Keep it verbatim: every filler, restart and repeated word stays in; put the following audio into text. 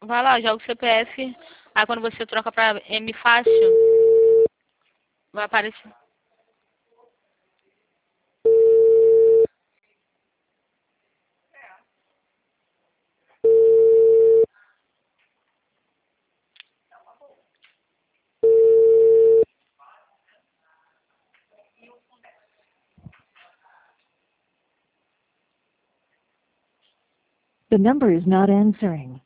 Vai lá, joga o C P F. Aí quando você troca pra M fácil, vai aparecer. The number is not answering.